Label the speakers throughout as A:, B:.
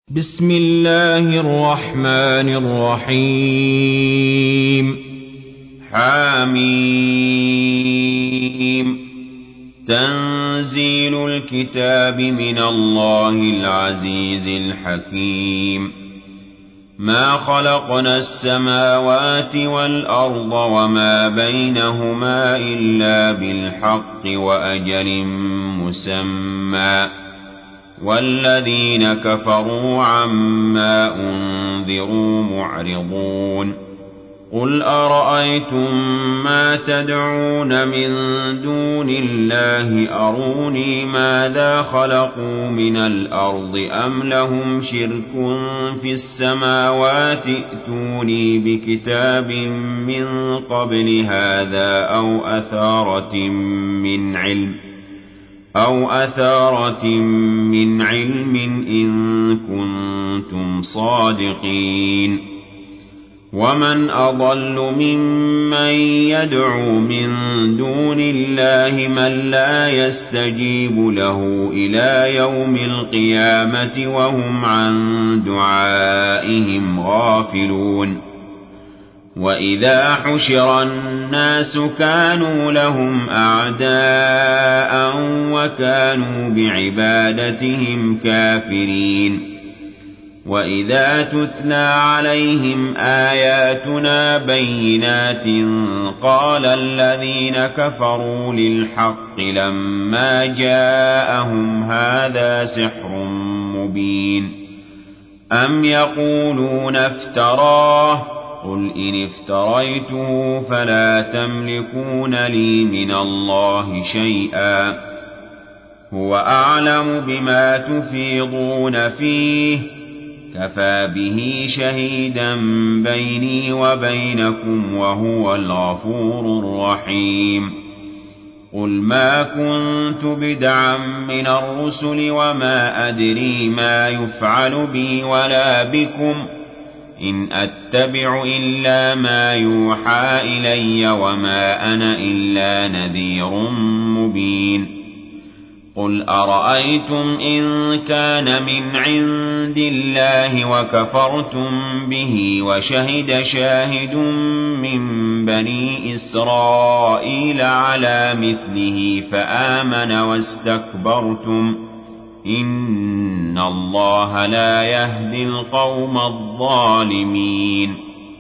A: بسم الله الرحمن الرحيم حميم تنزيل الكتاب من الله العزيز الحكيم ما خلقنا السماوات والأرض وما بينهما إلا بالحق وأجل مسمى والذين كفروا عما أنذروا معرضون قل أرأيتم ما تدعون من دون الله أروني ماذا خلقوا من الأرض أم لهم شرك في السماوات ائتوني بكتاب من قبل هذا أو أثارة من علم إن كنتم صادقين ومن أضل ممن يدعو من دون الله من لا يستجيب له إلى يوم القيامة وهم عن دعائهم غافلون وإذا حشر الناس كانوا لهم أعداء وكانوا بعبادتهم كافرين وإذا تتلى عليهم آياتنا بينات قال الذين كفروا للحق لما جاءهم هذا سحر مبين أم يقولون افتراه قل إن افتريته فلا تملكون لي من الله شيئا هو أعلم بما تفيضون فيه كفى به شهيدا بيني وبينكم وهو الغفور الرحيم قل ما كنت بدعا من الرسل وما أدري ما يفعل بي ولا بكم إن أتبع إلا ما يوحى إلي وما أنا إلا نذير مبين قل أرأيتم إن كان من عند الله وكفرتم به وشهد شاهد من بني إسرائيل على مثله فآمن واستكبرتم إن الله لا يهدي القوم الظالمين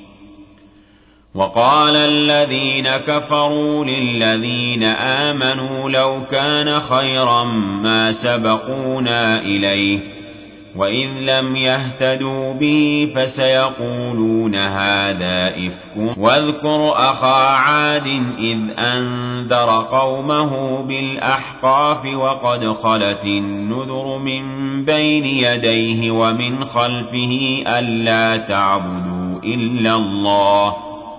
A: وقال الذين كفروا للذين آمنوا لو كان خيرا ما سبقونا إليه وإذ لم يهتدوا به فسيقولون هذا إفك واذكر أخا عاد إذ أنذر قومه بالأحقاف وقد خلت النذر من بين يديه ومن خلفه ألا تعبدوا إلا الله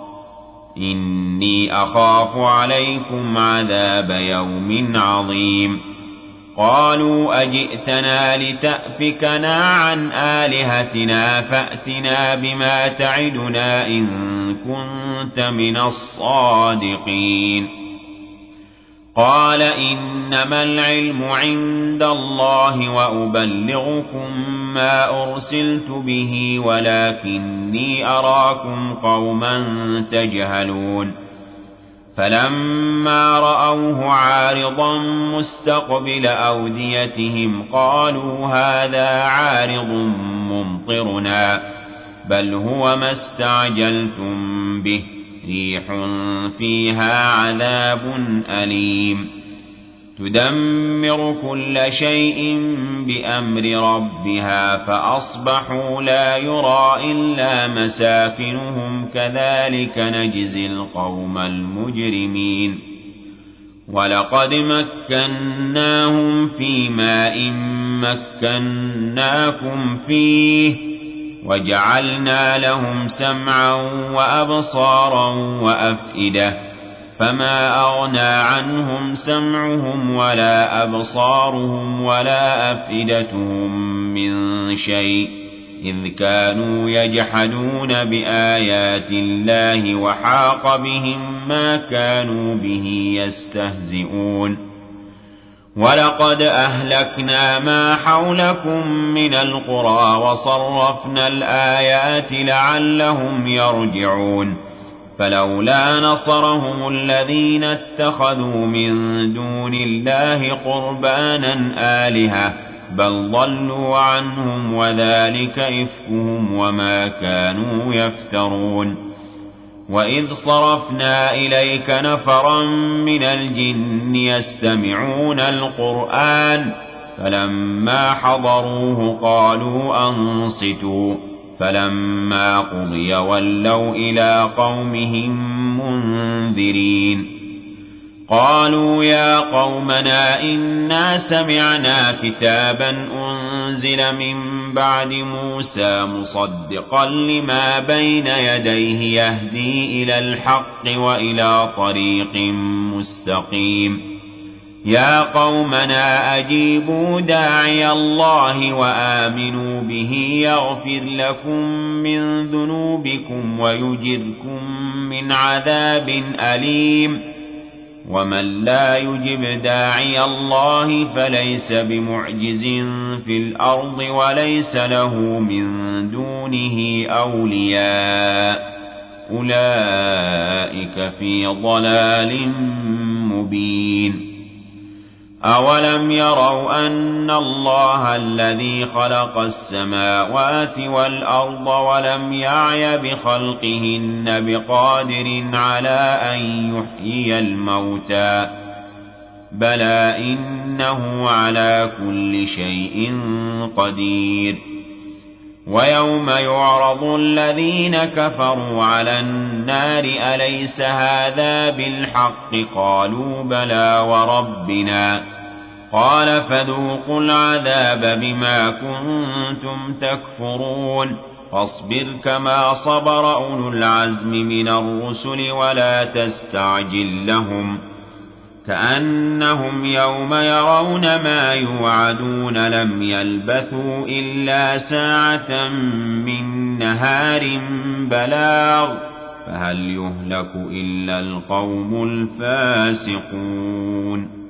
A: إني أخاف عليكم عذاب يوم عظيم قالوا أجئتنا لتأفكنا عن آلهتنا فأتنا بما تعدنا إن كنت من الصادقين قال إنما العلم عند الله وأبلغكم ما أرسلت به ولكني أراكم قوما تجهلون فلما رأوه عارضا مستقبل أوديتهم قالوا هذا عارض ممطرنا بل هو ما استعجلتم به ريح فيها عذاب أليم تدمر كل شيء بأمر ربها فأصبحوا لا يرى إلا مساكنهم كذلك نجزي القوم المجرمين ولقد مكناهم في ماء مكناكم فيه وجعلنا لهم سمعا وأبصارا وأفئدة فما أغنى عنهم سمعهم ولا أبصارهم ولا أفئدتهم من شيء إذ كانوا يجحدون بآيات الله وحاق بهم ما كانوا به يستهزئون ولقد أهلكنا ما حولكم من القرى وصرفنا الآيات لعلهم يرجعون فلولا نصرهم الذين اتخذوا من دون الله قربانا آلهة بل ضلوا عنهم وذلك إفكهم وما كانوا يفترون وإذ صرفنا إليك نفرا من الجن يستمعون القرآن فلما حضروه قالوا أنصتوا فلما قضي ولوا إلى قومهم منذرين قالوا يا قومنا إنا سمعنا كتابا أنزل من بعد موسى مصدقا لما بين يديه يهدي إلى الحق وإلى طريق مستقيم يا قومنا أجيبوا داعي الله وآمنوا به يغفر لكم من ذنوبكم ويجركم من عذاب أليم ومن لا يجب داعي الله فليس بمعجز في الأرض وليس له من دونه أولياء أولئك في ضلال مبين أولم يروا أن الله الذي خلق السماوات والأرض ولم يعي بخلقهن بقادر على أن يحيي الموتى بلى إنه على كل شيء قدير ويوم يعرض الذين كفروا على النار أليس هذا بالحق قالوا بلى وربنا قال فذوقوا العذاب بما كنتم تكفرون فاصبر كما صبر أولو العزم من الرسل ولا تستعجل لهم كأنهم يوم يرون ما يوعدون لم يلبثوا إلا ساعة من نهار بلاغ فهل يهلك إلا القوم الفاسقون